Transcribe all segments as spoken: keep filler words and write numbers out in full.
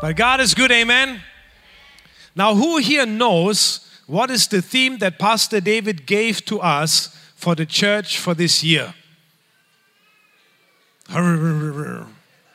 But God is good, amen? Now, who here knows what is the theme that Pastor David gave to us for the church for this year? The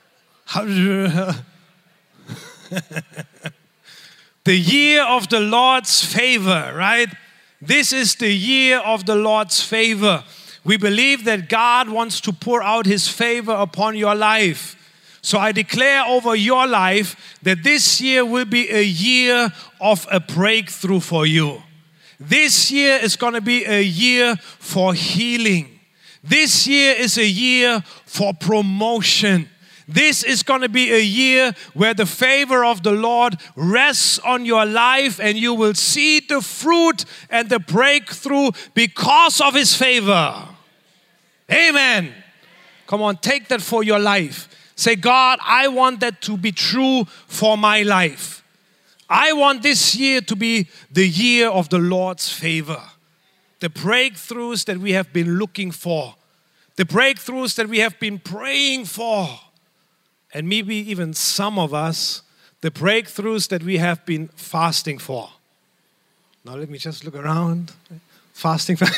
year of the Lord's favor, right? This is the year of the Lord's favor. We believe that God wants to pour out His favor upon your life. So I declare over your life that this year will be a year of a breakthrough for you. This year is going to be a year for healing. This year is a year for promotion. This is going to be a year where the favor of the Lord rests on your life and you will see the fruit and the breakthrough because of His favor. Amen. Come on, take that for your life. Say, God, I want that to be true for my life. I want this year to be the year of the Lord's favor. The breakthroughs that we have been looking for. The breakthroughs that we have been praying for. And maybe even some of us, the breakthroughs that we have been fasting for. Now let me just look around. Fasting for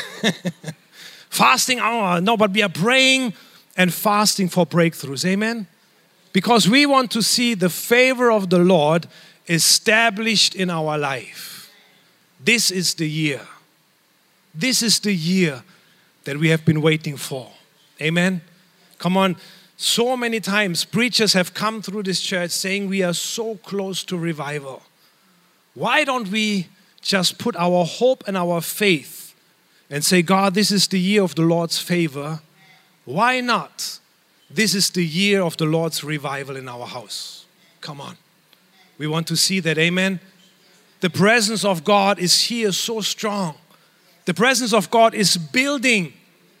fasting, oh, no, but we are praying and fasting for breakthroughs. Amen? Because we want to see the favor of the Lord established in our life. This is the year. This is the year that we have been waiting for. Amen? Come on. So many times preachers have come through this church saying we are so close to revival. Why don't we just put our hope and our faith and say, God, this is the year of the Lord's favor. Why not? This is the year of the Lord's revival in our house. Come on. We want to see that, amen? The presence of God is here so strong. The presence of God is building.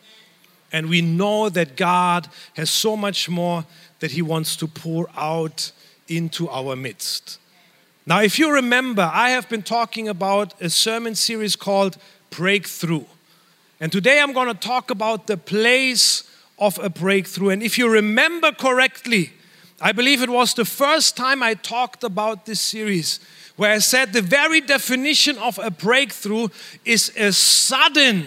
And we know that God has so much more that He wants to pour out into our midst. Now, if you remember, I have been talking about a sermon series called Breakthrough. And today I'm going to talk about the place of a breakthrough. And if you remember correctly, I believe it was the first time I talked about this series where I said the very definition of a breakthrough is a sudden,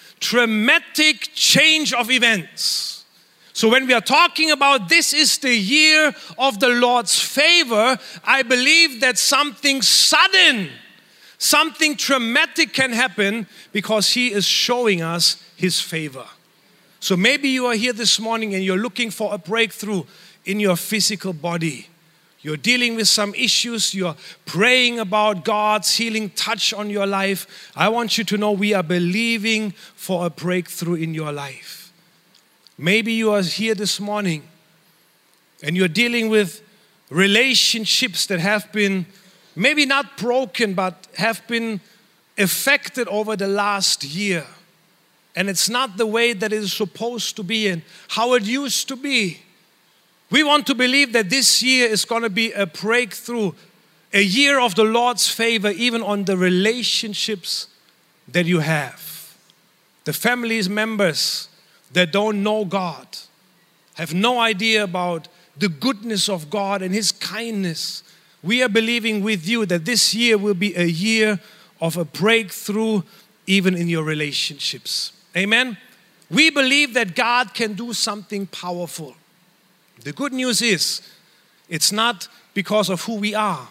dramatic change of events. So when we are talking about this is the year of the Lord's favor, I believe that something sudden, something dramatic can happen because He is showing us His favor. So maybe you are here this morning and you're looking for a breakthrough in your physical body. You're dealing with some issues. You're praying about God's healing touch on your life. I want you to know we are believing for a breakthrough in your life. Maybe you are here this morning and you're dealing with relationships that have been maybe not broken, but have been affected over the last year. And it's not the way that it is supposed to be and how it used to be. We want to believe that this year is going to be a breakthrough, a year of the Lord's favor, even on the relationships that you have. The families members that don't know God, have no idea about the goodness of God and His kindness. We are believing with you that this year will be a year of a breakthrough even in your relationships. Amen? We believe that God can do something powerful. The good news is, it's not because of who we are.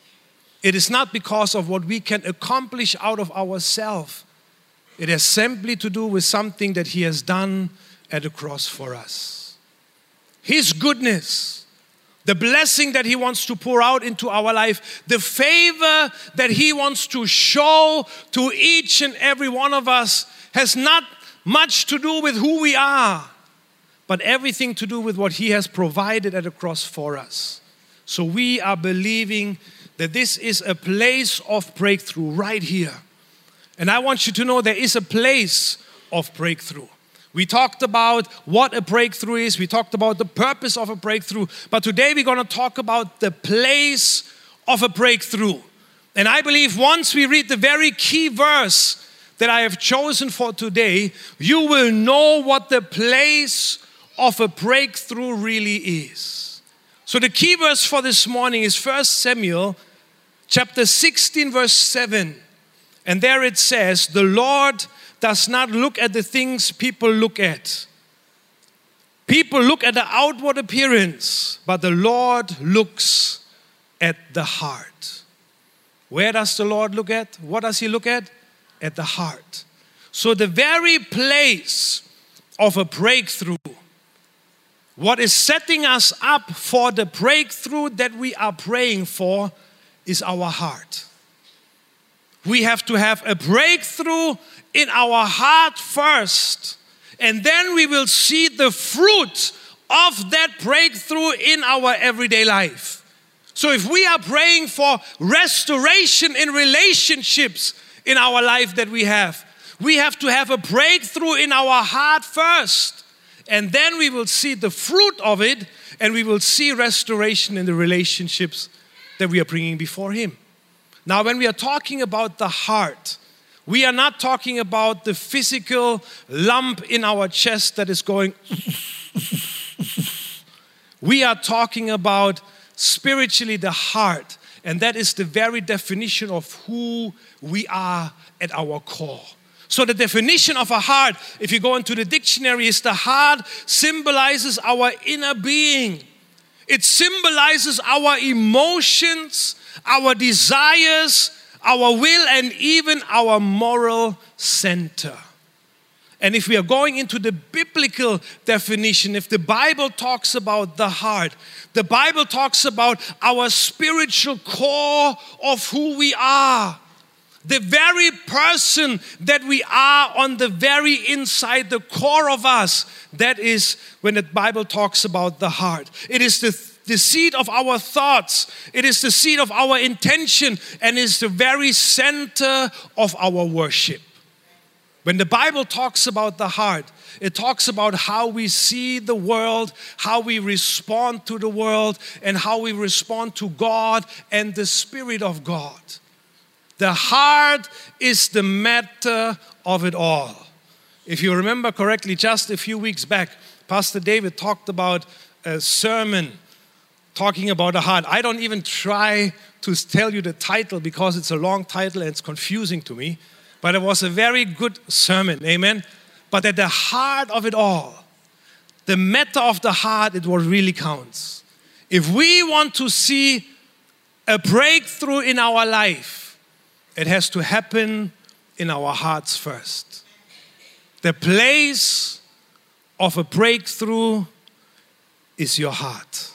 It is not because of what we can accomplish out of ourselves. It has simply to do with something that He has done at the cross for us. His goodness, the blessing that He wants to pour out into our life, the favor that He wants to show to each and every one of us has not much to do with who we are, but everything to do with what He has provided at the cross for us. So we are believing that this is a place of breakthrough right here. And I want you to know there is a place of breakthrough. We talked about what a breakthrough is. We talked about the purpose of a breakthrough. But today we're going to talk about the place of a breakthrough. And I believe once we read the very key verse that I have chosen for today, you will know what the place of a breakthrough really is. So the key verse for this morning is First Samuel chapter sixteen, verse seven. And there it says, the Lord does not look at the things people look at. People look at the outward appearance, but the Lord looks at the heart. Where does the Lord look at? What does He look at? At the heart. So the very place of a breakthrough, what is setting us up for the breakthrough that we are praying for, is our heart. We have to have a breakthrough in our heart first, and then we will see the fruit of that breakthrough in our everyday life. So if we are praying for restoration in relationships in our life that we have, we have to have a breakthrough in our heart first, and then we will see the fruit of it, and we will see restoration in the relationships that we are bringing before Him. Now, when we are talking about the heart, we are not talking about the physical lump in our chest that is going. We are talking about spiritually the heart, and that is the very definition of who we are at our core. So the definition of a heart, if you go into the dictionary, is the heart symbolizes our inner being. It symbolizes our emotions, our desires, our will, and even our moral center. And if we are going into the biblical definition, if the Bible talks about the heart, the Bible talks about our spiritual core of who we are. The very person that we are on the very inside, the core of us, that is when the Bible talks about the heart. It is the, the seat of our thoughts. It is the seat of our intention, and is the very center of our worship. When the Bible talks about the heart, it talks about how we see the world, how we respond to the world, and how we respond to God and the Spirit of God. The heart is the matter of it all. If you remember correctly, just a few weeks back, Pastor David talked about a sermon talking about the heart. I don't even try to tell you the title because it's a long title and it's confusing to me. But it was a very good sermon, amen? But at the heart of it all, the matter of the heart is what really counts. If we want to see a breakthrough in our life, it has to happen in our hearts first. The place of a breakthrough is your heart.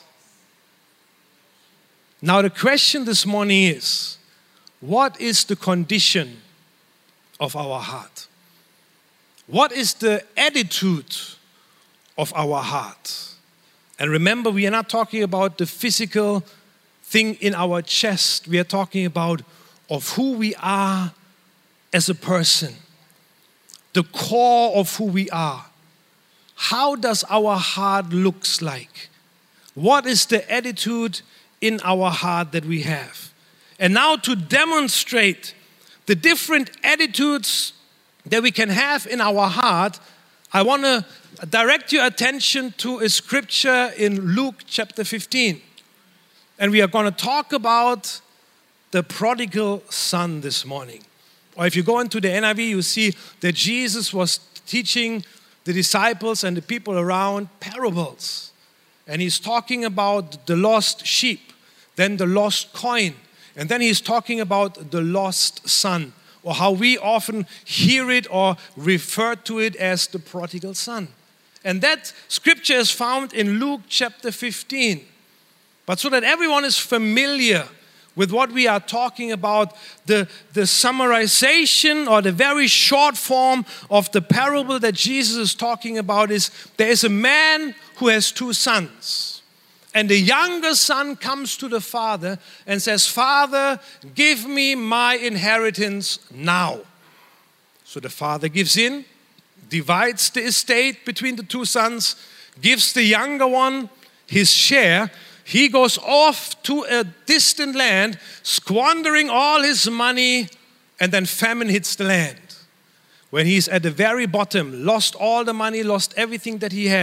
Now the question this morning is, what is the condition of our heart? What is the attitude of our heart? And remember, we are not talking about the physical thing in our chest. We are talking about of who we are as a person. The core of who we are. How does our heart looks like? What is the attitude in our heart that we have? And now to demonstrate the different attitudes that we can have in our heart, I want to direct your attention to a scripture in Luke chapter fifteen. And we are going to talk about the prodigal son this morning. Or if you go into the N I V, you see that Jesus was teaching the disciples and the people around parables. And he's talking about the lost sheep, then the lost coin, and then he's talking about the lost son, or how we often hear it or refer to it as the prodigal son. And that scripture is found in Luke chapter fifteen. But so that everyone is familiar with what we are talking about, the, the summarization or the very short form of the parable that Jesus is talking about is, there is a man who has two sons. And the younger son comes to the father and says, "Father, give me my inheritance now." So the father gives in, divides the estate between the two sons, gives the younger one his share. He goes off to a distant land, squandering all his money, and then famine hits the land. When he's at the very bottom, lost all the money, lost everything that he had,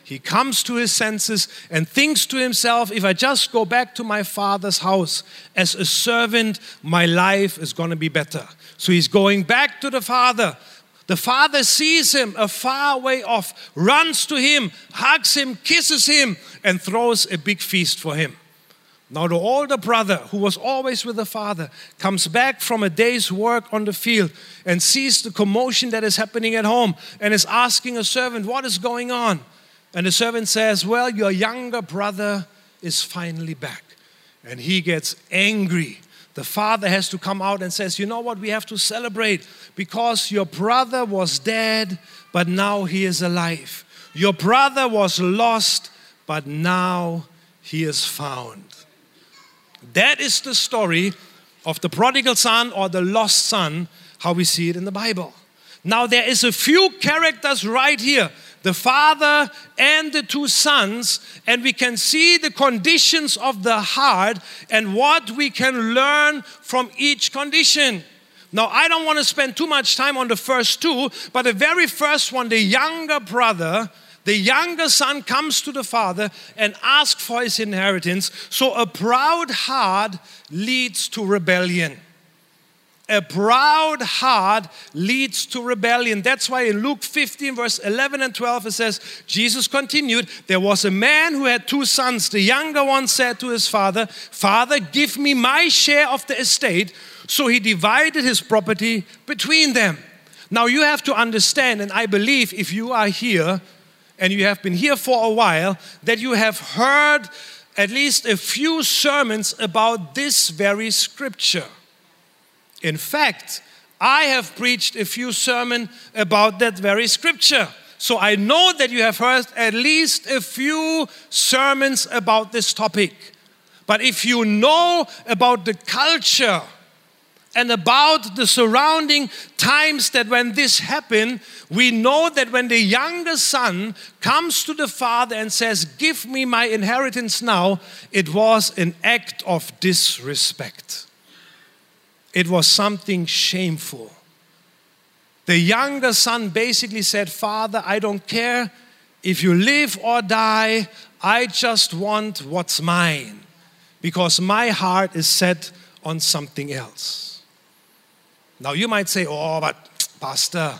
he comes to his senses and thinks to himself, if I just go back to my father's house as a servant, my life is going to be better. So he's going back to the father. The father sees him a far way off, runs to him, hugs him, kisses him, and throws a big feast for him. Now the older brother, who was always with the father, comes back from a day's work on the field and sees the commotion that is happening at home and is asking a servant, what is going on? And the servant says, well, your younger brother is finally back. And he gets angry. The father has to come out and says, you know what, we have to celebrate because your brother was dead, but now he is alive. Your brother was lost, but now he is found. That is the story of the prodigal son or the lost son, how we see it in the Bible. Now there is a few characters right here, the father and the two sons, and we can see the conditions of the heart and what we can learn from each condition. Now I don't want to spend too much time on the first two, but the very first one, the younger brother, the younger son comes to the father and asks for his inheritance. So a proud heart leads to rebellion. A proud heart leads to rebellion. That's why in Luke fifteen, verse eleven and twelve, it says, Jesus continued, there was a man who had two sons. The younger one said to his father, Father, give me my share of the estate. So he divided his property between them. Now you have to understand, and I believe if you are here, and you have been here for a while, that you have heard at least a few sermons about this very scripture. In fact, I have preached a few sermons about that very scripture. So I know that you have heard at least a few sermons about this topic. But if you know about the culture and about the surrounding times that when this happened, we know that when the younger son comes to the father and says, give me my inheritance now, it was an act of disrespect. It was something shameful. The younger son basically said, Father, I don't care if you live or die, I just want what's mine because my heart is set on something else. Now you might say, oh, but Pastor,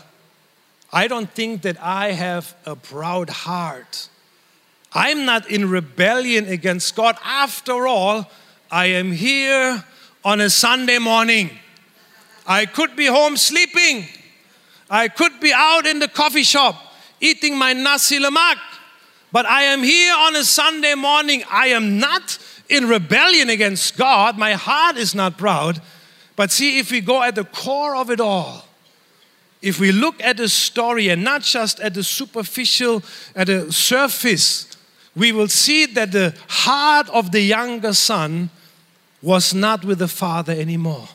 I don't think that I have a proud heart. I'm not in rebellion against God. After all, I am here on a Sunday morning. I could be home sleeping. I could be out in the coffee shop eating my nasi lemak. But I am here on a Sunday morning. I am not in rebellion against God. My heart is not proud. But see, if we go at the core of it all, if we look at the story and not just at the superficial, at the surface, we will see that the heart of the younger son was not with the father anymore.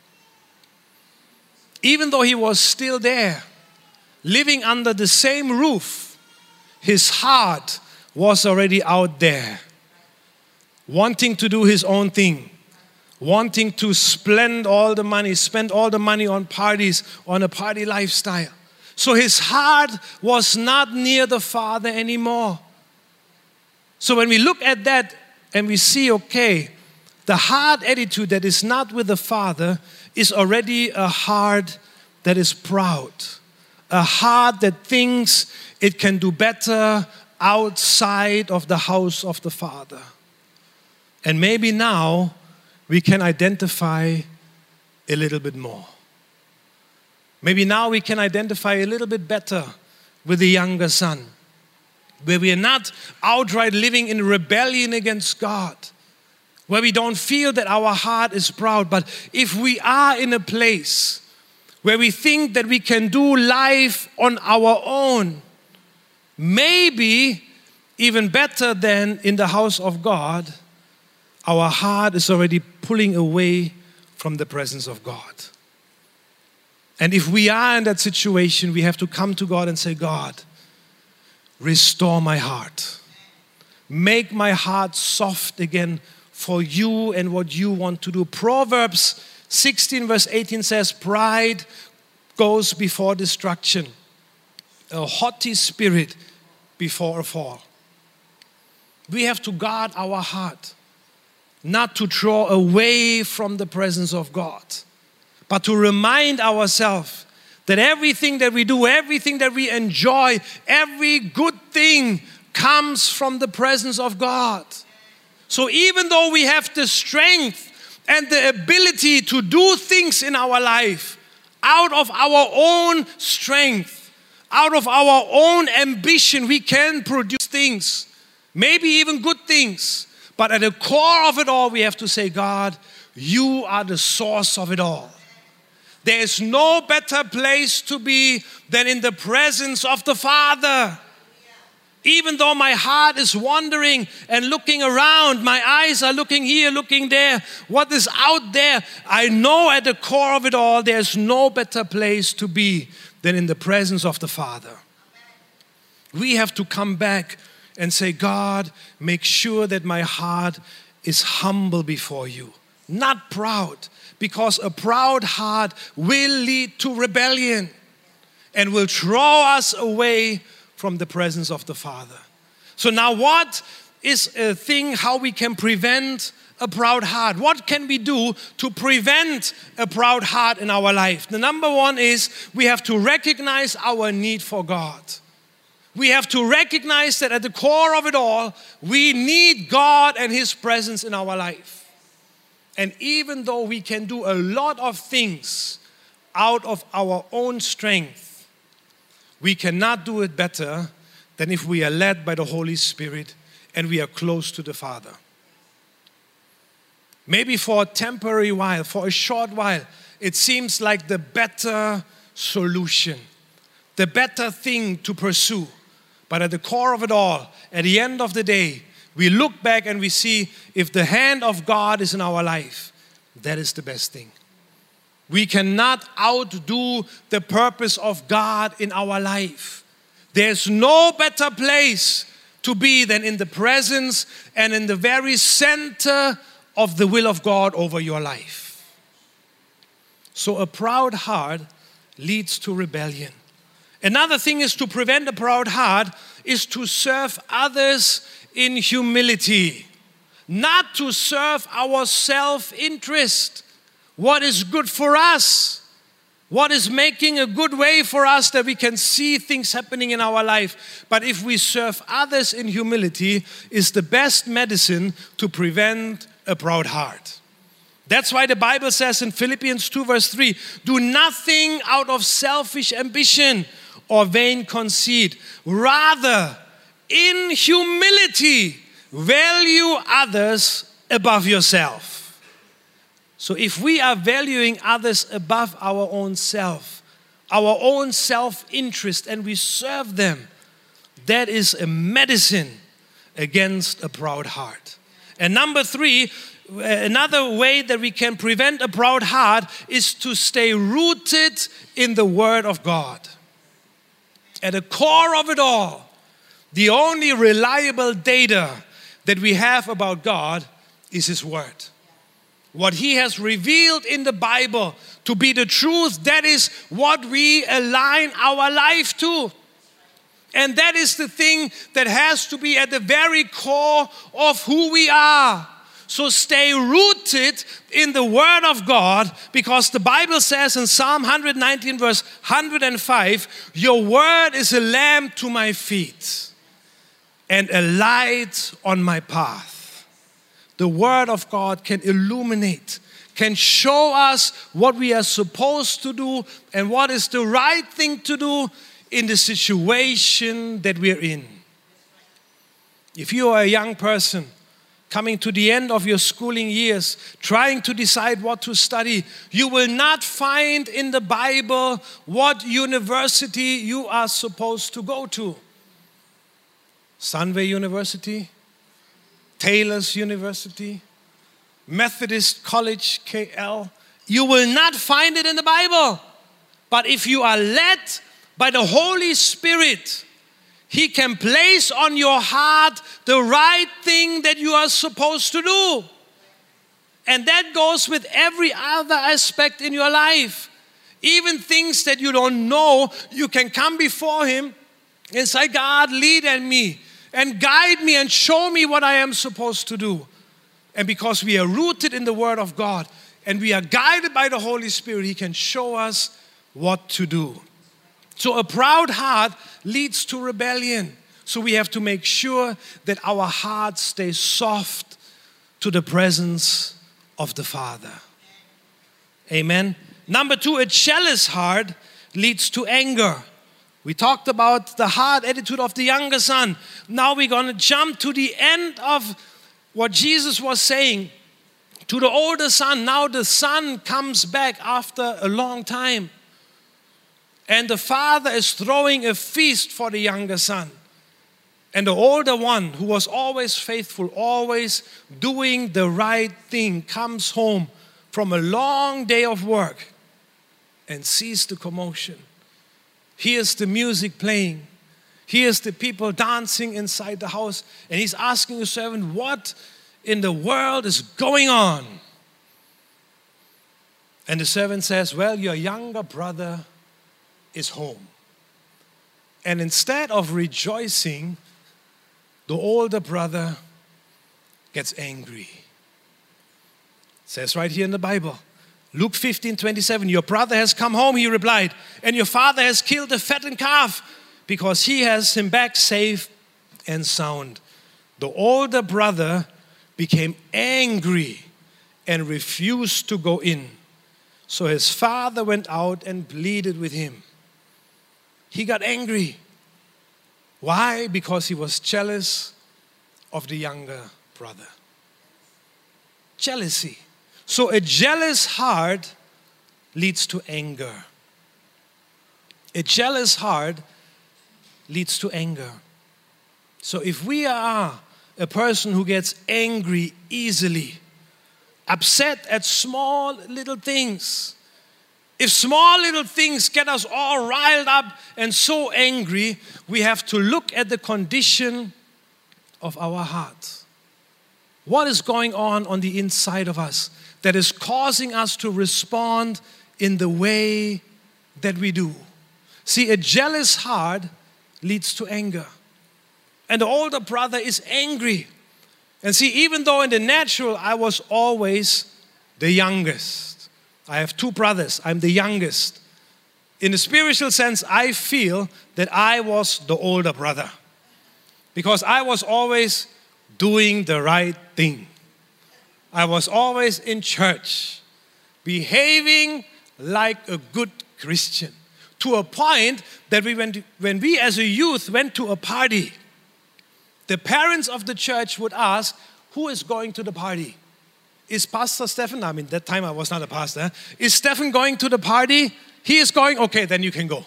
Even though he was still there, living under the same roof, his heart was already out there, wanting to do his own thing, wanting to spend all the money, spend all the money on parties, on a party lifestyle. So his heart was not near the father anymore. So when we look at that and we see, okay, the heart attitude that is not with the father is already a heart that is proud. A heart that thinks it can do better outside of the house of the father. And maybe now we can identify a little bit more. Maybe now we can identify a little bit better with the younger son, where we are not outright living in rebellion against God, where we don't feel that our heart is proud. But if we are in a place where we think that we can do life on our own, maybe even better than in the house of God, our heart is already pulling away from the presence of God. And if we are in that situation, we have to come to God and say, God, restore my heart. Make my heart soft again for you and what you want to do. Proverbs sixteen verse eighteen says, pride goes before destruction. A haughty spirit before a fall. We have to guard our heart, not to draw away from the presence of God, but to remind ourselves that everything that we do, everything that we enjoy, every good thing comes from the presence of God. So even though we have the strength and the ability to do things in our life out of our own strength, out of our own ambition, we can produce things, maybe even good things. But at the core of it all, we have to say, God, you are the source of it all. There is no better place to be than in the presence of the Father. Even though my heart is wandering and looking around, my eyes are looking here, looking there, what is out there, I know at the core of it all, there's no better place to be than in the presence of the Father. We have to come back and say, God, make sure that my heart is humble before you, not proud, because a proud heart will lead to rebellion and will draw us away from the presence of the Father. So now what is a thing how we can prevent a proud heart? What can we do to prevent a proud heart in our life? The number one is we have to recognize our need for God. We have to recognize that at the core of it all, we need God and His presence in our life. And even though we can do a lot of things out of our own strength, we cannot do it better than if we are led by the Holy Spirit and we are close to the Father. Maybe for a temporary while, for a short while, it seems like the better solution, the better thing to pursue. But at the core of it all, at the end of the day, we look back and we see if the hand of God is in our life, that is the best thing. We cannot outdo the purpose of God in our life. There's no better place to be than in the presence and in the very center of the will of God over your life. So a proud heart leads to rebellion. Another thing is to prevent a proud heart is to serve others in humility, not to serve our self-interest. What is good for us? What is making a good way for us that we can see things happening in our life? But if we serve others in humility, is the best medicine to prevent a proud heart. That's why the Bible says in Philippians two verse three, do nothing out of selfish ambition or vain conceit. Rather, in humility, value others above yourself. So if we are valuing others above our own self, our own self-interest, and we serve them, that is a medicine against a proud heart. And number three, another way that we can prevent a proud heart is to stay rooted in the Word of God. At the core of it all, the only reliable data that we have about God is His Word. What He has revealed in the Bible to be the truth, that is what we align our life to. And that is the thing that has to be at the very core of who we are. So stay rooted in the Word of God, because the Bible says in Psalm one nineteen verse one hundred five, your Word is a lamp to my feet and a light on my path. The Word of God can illuminate, can show us what we are supposed to do and what is the right thing to do in the situation that we're in. If you are a young person coming to the end of your schooling years, trying to decide what to study, you will not find in the Bible what university you are supposed to go to. Sunway University, Taylor's University, Methodist College, K L. You will not find it in the Bible. But if you are led by the Holy Spirit, He can place on your heart the right thing that you are supposed to do. And that goes with every other aspect in your life. Even things that you don't know, you can come before Him And say, God, lead and me and guide me and show me what I am supposed to do. And because we are rooted in the Word of God and we are guided by the Holy Spirit, He can show us what to do. So a proud heart leads to rebellion. So we have to make sure that our heart stays soft to the presence of the Father. Amen. Number two, a jealous heart leads to anger. We talked about the hard attitude of the younger son. Now we're going to jump to the end of what Jesus was saying to the older son. Now the son comes back after a long time. And the father is throwing a feast for the younger son. And the older one, who was always faithful, always doing the right thing, comes home from a long day of work and sees the commotion. Hears the music playing. Hears the people dancing inside the house. And he's asking the servant, what in the world is going on? And the servant says, well, your younger brother is home. And instead of rejoicing, the older brother gets angry. It says right here in the Bible, Luke fifteen twenty-seven, your brother has come home, he replied, and your father has killed a fattened calf because he has him back safe and sound. The older brother became angry and refused to go in. So his father went out and pleaded with him. He got angry. Why? Because he was jealous of the younger brother. Jealousy. So a jealous heart leads to anger. A jealous heart leads to anger. So if we are a person who gets angry easily, upset at small little things, if small little things get us all riled up and so angry, we have to look at the condition of our heart. What is going on on the inside of us that is causing us to respond in the way that we do? See, a jealous heart leads to anger. And the older brother is angry. And see, even though in the natural I was always the youngest. I have two brothers, I'm the youngest. In the spiritual sense, I feel that I was the older brother. Because I was always doing the right thing. I was always in church, behaving like a good Christian. To a point that we went, when we as a youth went to a party, the parents of the church would ask, who is going to the party? Is Pastor Stefan, I mean, that time I was not a pastor. Is Stefan going to the party? He is going, okay, then you can go.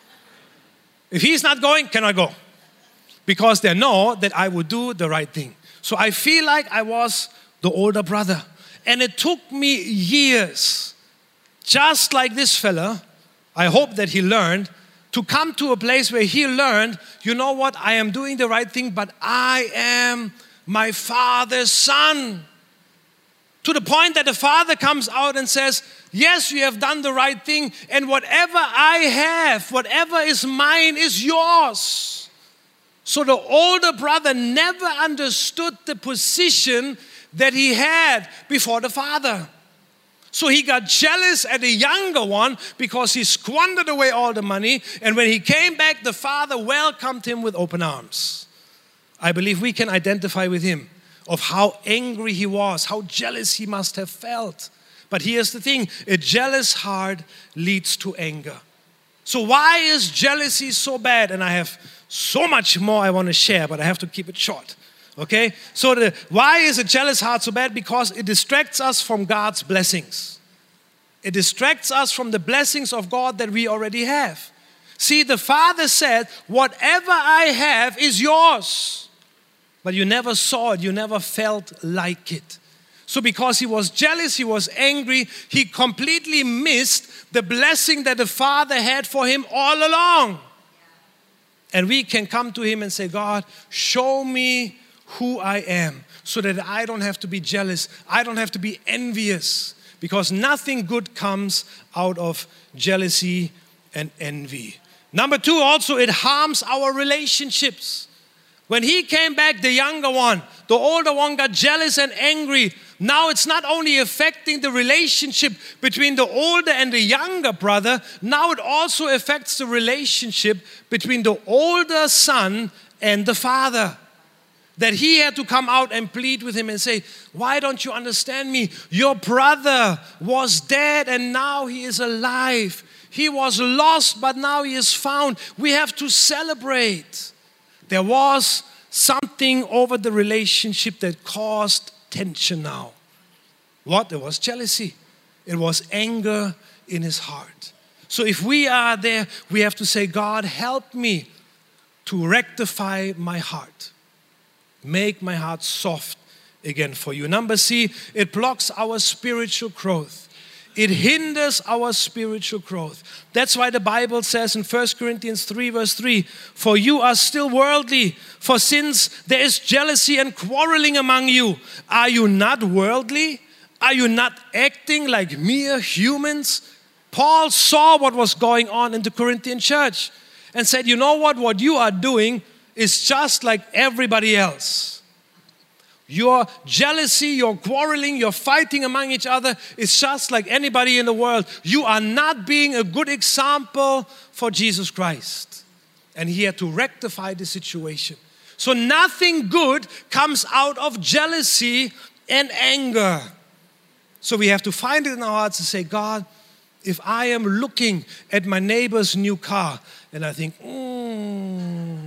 If he's not going, can I go? Because they know that I would do the right thing. So I feel like I was the older brother. And it took me years, just like this fella, I hope that he learned, to come to a place where he learned, you know what, I am doing the right thing, but I am my father's son. To the point that the father comes out and says, yes, you have done the right thing, and whatever I have, whatever is mine is yours. So the older brother never understood the position that he had before the father. So he got jealous at the younger one because he squandered away all the money, and when he came back, the father welcomed him with open arms. I believe we can identify with him of how angry he was, how jealous he must have felt. But here's the thing, a jealous heart leads to anger. So why is jealousy so bad? And I have so much more I want to share, but I have to keep it short. Okay? So the, why is a jealous heart so bad? Because it distracts us from God's blessings. It distracts us from the blessings of God that we already have. See, the Father said, whatever I have is yours. But you never saw it, you never felt like it. So because he was jealous, he was angry, he completely missed the blessing that the Father had for him all along. And we can come to him and say, God, show me who I am so that I don't have to be jealous, I don't have to be envious, because nothing good comes out of jealousy and envy. Number two, also it harms our relationships. When he came back, the younger one, the older one got jealous and angry. Now it's not only affecting the relationship between the older and the younger brother, now it also affects the relationship between the older son and the father. That he had to come out and plead with him and say, why don't you understand me? Your brother was dead and now he is alive. He was lost, but now he is found. We have to celebrate. There was something over the relationship that caused tension now. What? There was jealousy. It was anger in his heart. So if we are there, we have to say, God, help me to rectify my heart. Make my heart soft again for you. Number C, it blocks our spiritual growth. It hinders our spiritual growth. That's why the Bible says in First Corinthians three verse three, for you are still worldly, for since there is jealousy and quarreling among you, are you not worldly? Are you not acting like mere humans? Paul saw what was going on in the Corinthian church and said, you know what, what you are doing is just like everybody else. Your jealousy, your quarreling, your fighting among each other is just like anybody in the world. You are not being a good example for Jesus Christ. And he had to rectify the situation. So nothing good comes out of jealousy and anger. So we have to find it in our hearts and say, God, if I am looking at my neighbor's new car and I think, mm,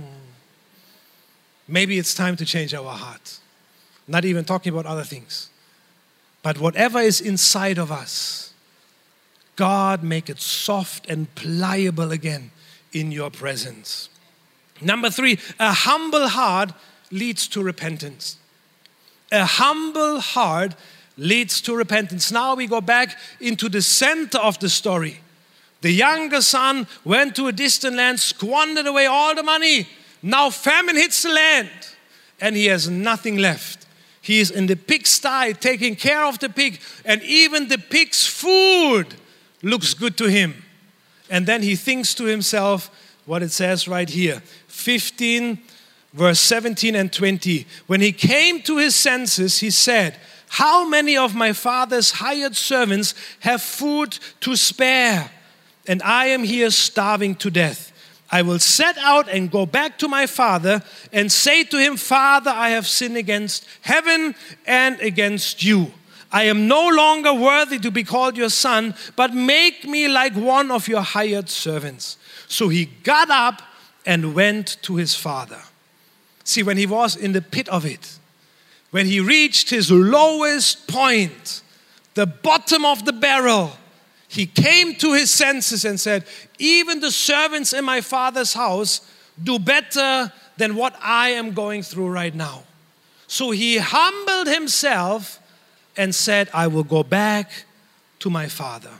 maybe it's time to change our heart. Not even talking about other things. But whatever is inside of us, God, make it soft and pliable again in your presence. Number three, a humble heart leads to repentance. A humble heart leads to repentance. Now we go back into the center of the story. The younger son went to a distant land, squandered away all the money. Now famine hits the land and he has nothing left. He is in the pigsty taking care of the pig, and even the pig's food looks good to him. And then he thinks to himself what it says right here, fifteen verse seventeen and twenty. When he came to his senses, he said, how many of my father's hired servants have food to spare, and I am here starving to death? I will set out and go back to my father and say to him, Father, I have sinned against heaven and against you. I am no longer worthy to be called your son, but make me like one of your hired servants. So he got up and went to his father. See, when he was in the pit of it, when he reached his lowest point, the bottom of the barrel, he came to his senses and said, even the servants in my father's house do better than what I am going through right now. So he humbled himself and said, I will go back to my father.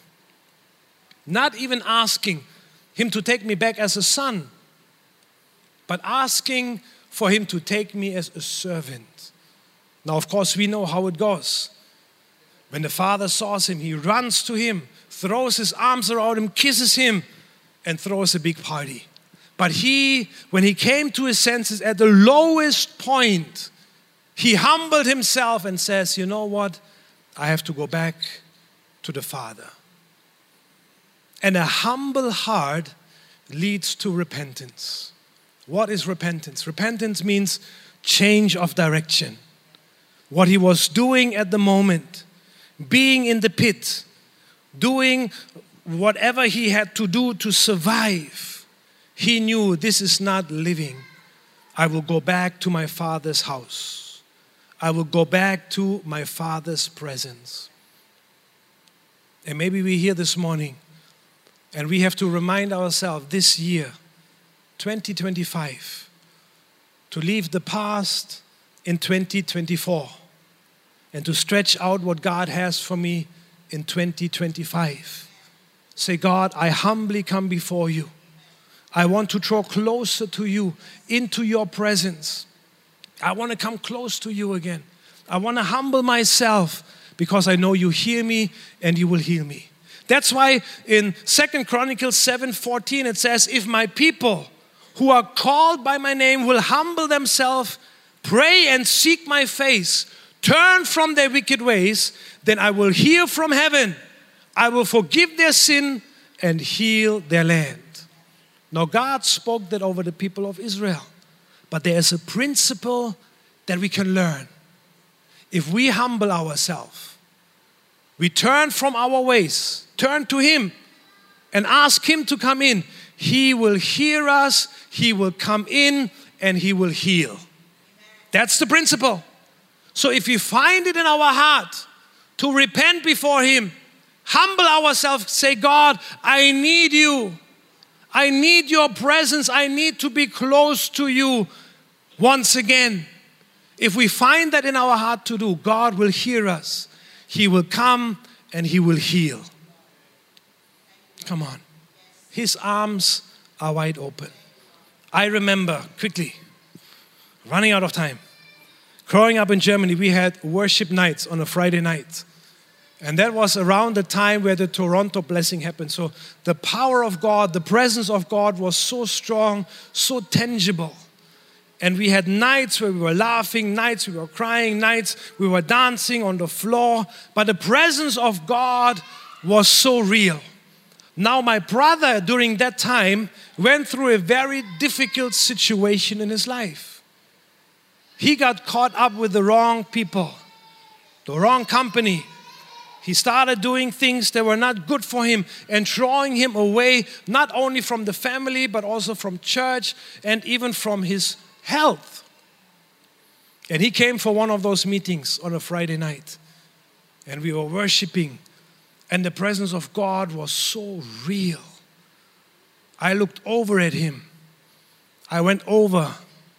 Not even asking him to take me back as a son, but asking for him to take me as a servant. Now, of course, we know how it goes. When the father saws him, he runs to him, throws his arms around him, kisses him, and throws a big party. But he, when he came to his senses at the lowest point, he humbled himself and says, you know what? I have to go back to the Father. And a humble heart leads to repentance. What is repentance? Repentance means change of direction. What he was doing at the moment, being in the pit, doing whatever he had to do to survive, he knew this is not living. I will go back to my father's house. I will go back to my father's presence. And maybe we're here this morning and we have to remind ourselves this year, twenty twenty-five, to leave the past in twenty twenty-four and to stretch out what God has for me in twenty twenty-five. Say, God, I humbly come before you. I want to draw closer to you, into your presence. I want to come close to you again. I want to humble myself because I know you hear me and you will heal me. That's why in Second Chronicles seven fourteen it says, if my people who are called by my name will humble themselves, pray and seek my face, turn from their wicked ways, then I will hear from heaven, I will forgive their sin and heal their land. Now God spoke that over the people of Israel. But there is a principle that we can learn. If we humble ourselves, we turn from our ways, turn to Him and ask Him to come in, He will hear us, He will come in and He will heal. That's the principle. So if we find it in our heart to repent before Him, humble ourselves, say, God, I need you. I need your presence. I need to be close to you once again. If we find that in our heart to do, God will hear us. He will come and He will heal. Come on. His arms are wide open. I remember, quickly, running out of time. Growing up in Germany, we had worship nights on a Friday night. And that was around the time where the Toronto blessing happened. So the power of God, the presence of God was so strong, so tangible. And we had nights where we were laughing, nights we were crying, nights we were dancing on the floor. But the presence of God was so real. Now my brother during that time went through a very difficult situation in his life. He got caught up with the wrong people, the wrong company. He started doing things that were not good for him and drawing him away not only from the family but also from church and even from his health. And he came for one of those meetings on a Friday night. And we were worshiping. And the presence of God was so real. I looked over at him. I went over.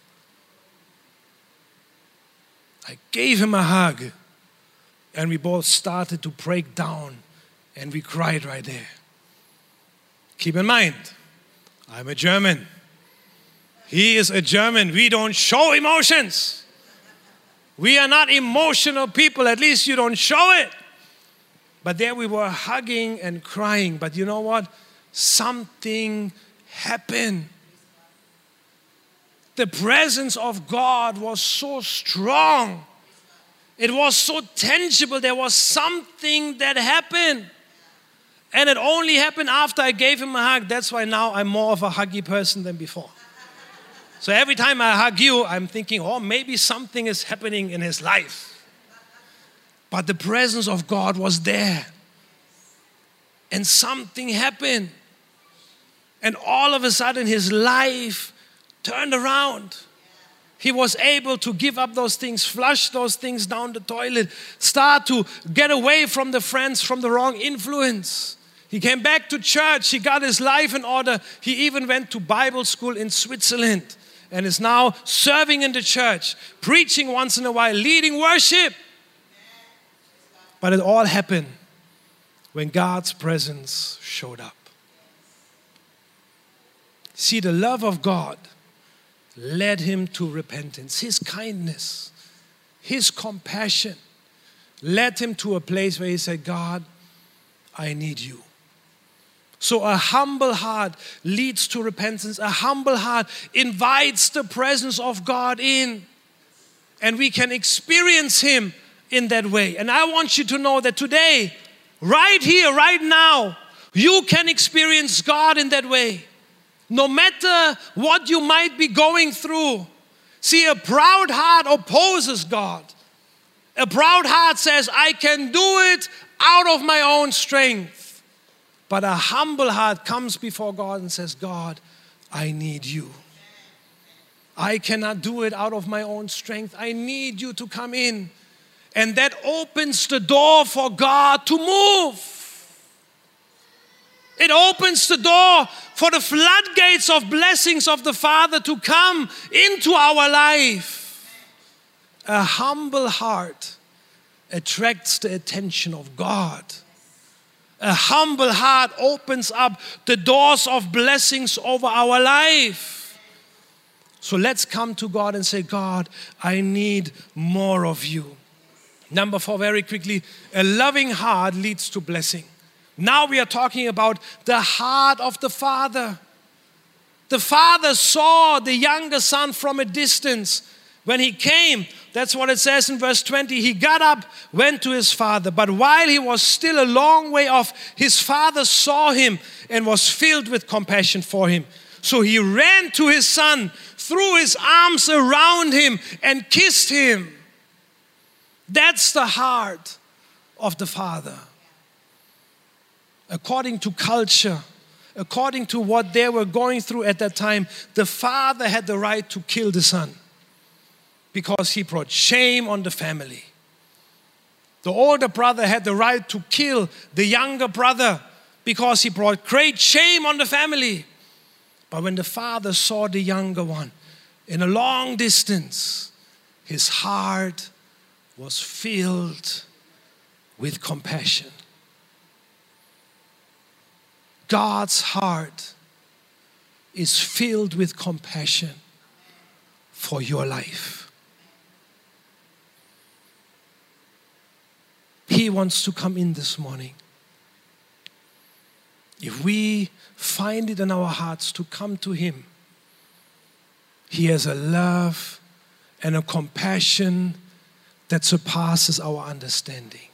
I gave him a hug. And we both started to break down. And we cried right there. Keep in mind, I'm a German. He is a German. We don't show emotions. We are not emotional people. At least you don't show it. But there we were hugging and crying. But you know what? Something happened. The presence of God was so strong. It was so tangible. There was something that happened. And it only happened after I gave him a hug. That's why now I'm more of a huggy person than before. So every time I hug you, I'm thinking, oh, maybe something is happening in his life. But the presence of God was there. And something happened. And all of a sudden his life turned around. He was able to give up those things, flush those things down the toilet, start to get away from the friends, from the wrong influence. He came back to church. He got his life in order. He even went to Bible school in Switzerland and is now serving in the church, preaching once in a while, leading worship. But it all happened when God's presence showed up. See, the love of God led him to repentance. His kindness, His compassion led him to a place where he said, God, I need you. So a humble heart leads to repentance. A humble heart invites the presence of God in. And we can experience Him in that way. And I want you to know that today, right here, right now, you can experience God in that way. No matter what you might be going through. See, a proud heart opposes God. A proud heart says, I can do it out of my own strength. But a humble heart comes before God and says, God, I need you. I cannot do it out of my own strength. I need you to come in. And that opens the door for God to move. It opens the door for the floodgates of blessings of the Father to come into our life. A humble heart attracts the attention of God. A humble heart opens up the doors of blessings over our life. So let's come to God and say, God, I need more of you. Number four, very quickly, a loving heart leads to blessing. Now we are talking about the heart of the Father. The Father saw the younger son from a distance. When he came, that's what it says in verse twenty, he got up, went to his father. But while he was still a long way off, his father saw him and was filled with compassion for him. So he ran to his son, threw his arms around him and kissed him. That's the heart of the Father. According to culture, according to what they were going through at that time, the father had the right to kill the son because he brought shame on the family. The older brother had the right to kill the younger brother because he brought great shame on the family. But when the father saw the younger one in a long distance, his heart was filled with compassion. God's heart is filled with compassion for your life. He wants to come in this morning. If we find it in our hearts to come to Him, He has a love and a compassion that surpasses our understanding.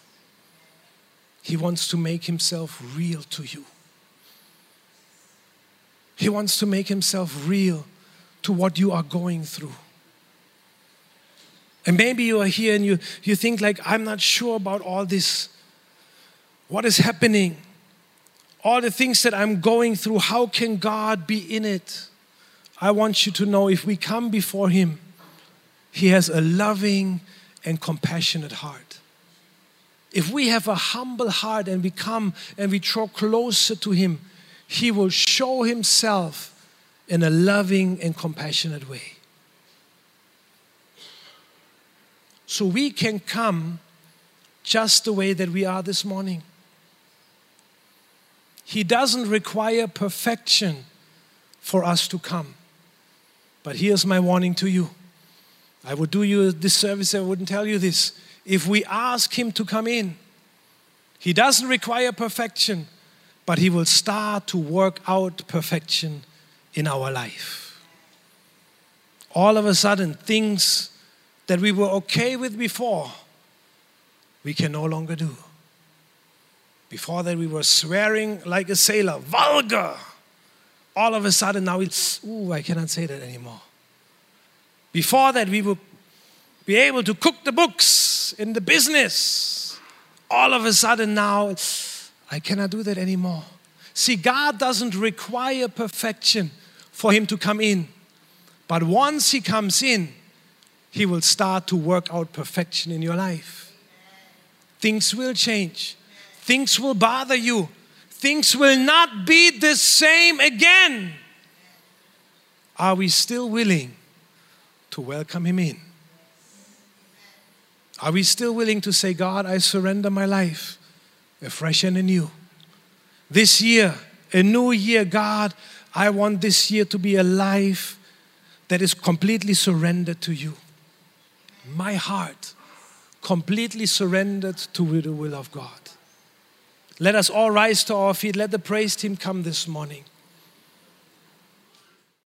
He wants to make Himself real to you. He wants to make Himself real to what you are going through. And maybe you are here and you, you think like, I'm not sure about all this. What is happening? All the things that I'm going through, how can God be in it? I want you to know if we come before Him, He has a loving and compassionate heart. If we have a humble heart and we come and we draw closer to Him, He will show Himself in a loving and compassionate way. So we can come just the way that we are this morning. He doesn't require perfection for us to come. But here's my warning to you. I would do you this service, I wouldn't tell you this. If we ask Him to come in, He doesn't require perfection, but He will start to work out perfection in our life. All of a sudden, things that we were okay with before, we can no longer do. Before that, we were swearing like a sailor, vulgar. All of a sudden, now it's, ooh, I cannot say that anymore. Before that, we would be able to cook the books in the business. All of a sudden now, it's, I cannot do that anymore. See, God doesn't require perfection for Him to come in. But once He comes in, He will start to work out perfection in your life. Things will change. Things will bother you. Things will not be the same again. Are we still willing to welcome Him in? Are we still willing to say, God, I surrender my life afresh and anew? This year, a new year, God, I want this year to be a life that is completely surrendered to you. My heart completely surrendered to the will of God. Let us all rise to our feet. Let the praise team come this morning.